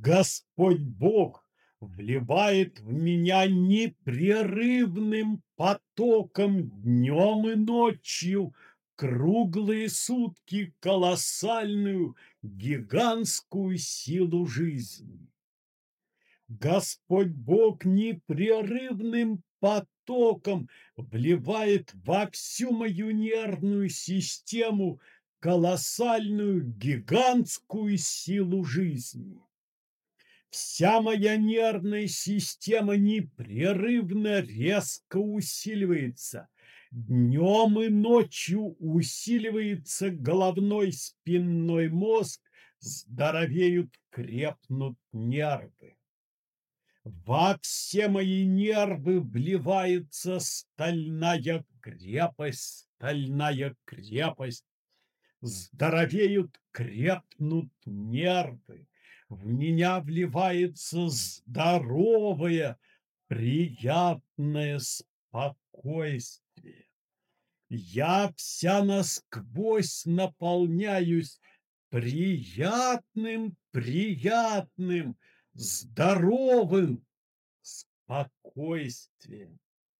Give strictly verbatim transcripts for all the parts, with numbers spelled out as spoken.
Господь Бог вливает в меня непрерывным потоком днем и ночью, круглые сутки колоссальную, гигантскую силу жизни. Господь Бог непрерывным потоком вливает во всю мою нервную систему колоссальную, гигантскую силу жизни. Вся моя нервная система непрерывно резко усиливается. Днем и ночью усиливается головной спинной мозг, здоровеют, крепнут нервы. Во все мои нервы вливается стальная крепость, стальная крепость. Здоровеют, крепнут нервы. В меня вливается здоровое, приятное спокойствие. Я вся насквозь наполняюсь приятным, приятным, здоровым спокойствием.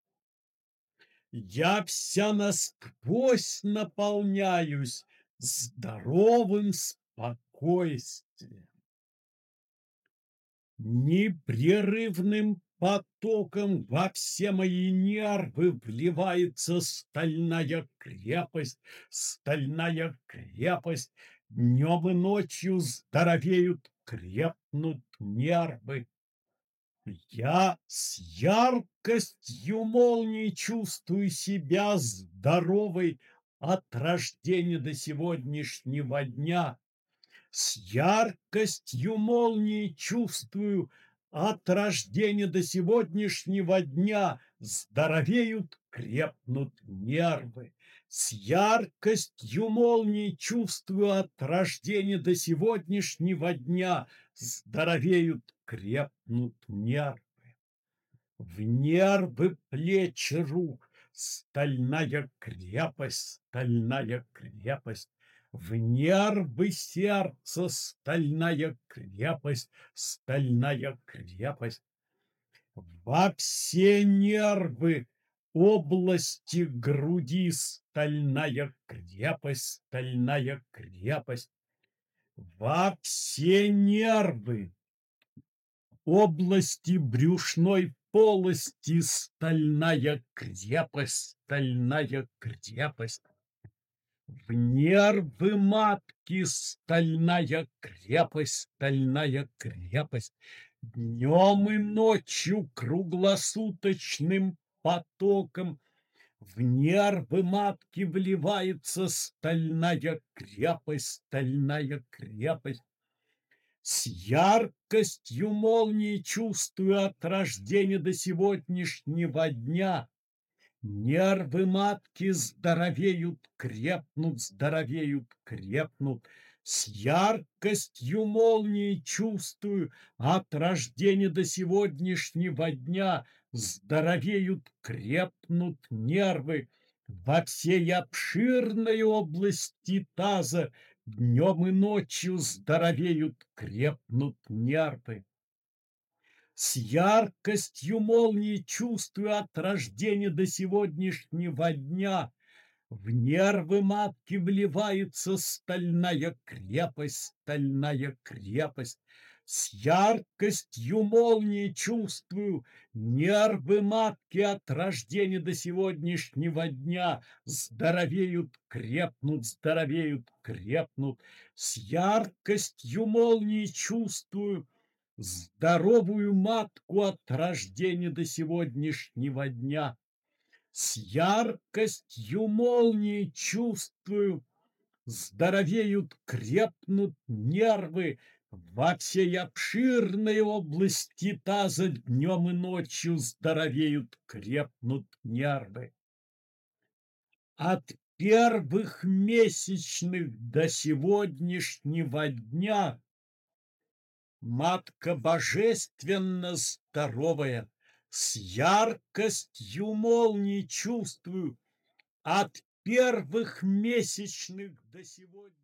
Я вся насквозь наполняюсь здоровым спокойствием. Непрерывным потоком во все мои нервы вливается стальная крепость, стальная крепость. Днем и ночью здоровеют, крепнут нервы. Я с яркостью молнии чувствую себя здоровой от рождения до сегодняшнего дня. С яркостью молнии чувствую от рождения до сегодняшнего дня здоровеют, крепнут нервы. С яркостью молнии чувствую от рождения до сегодняшнего дня здоровеют, крепнут нервы. В нервы плеч рук стальная крепость, стальная крепость. В нервы сердца стальная крепость, стальная крепость. Во все нервы области груди стальная крепость, стальная крепость. Во все нервы области брюшной полости стальная крепость, стальная крепость. В нервы матки стальная крепость, стальная крепость. Днем и ночью круглосуточным потоком в нервы матки вливается стальная крепость, стальная крепость. С яркостью молнии чувствую от рождения до сегодняшнего дня. Нервы матки здоровеют, крепнут, здоровеют, крепнут. С яркостью молнии чувствую от рождения до сегодняшнего дня здоровеют, крепнут нервы. Во всей обширной области таза днем и ночью здоровеют, крепнут нервы. С яркостью молнии чувствую от рождения до сегодняшнего дня в нервы матки вливается стальная крепость, стальная крепость. С яркостью молнии чувствую нервы матки от рождения до сегодняшнего дня здоровеют, крепнут, здоровеют, крепнут. С яркостью молнии чувствую здоровую матку от рождения до сегодняшнего дня. С яркостью молнии чувствую, здоровеют, крепнут нервы во всей обширной области таза днем и ночью здоровеют, крепнут нервы. От первых месячных до сегодняшнего дня матка божественно здоровая, с яркостью молнии чувствую от первых месячных до сегодня.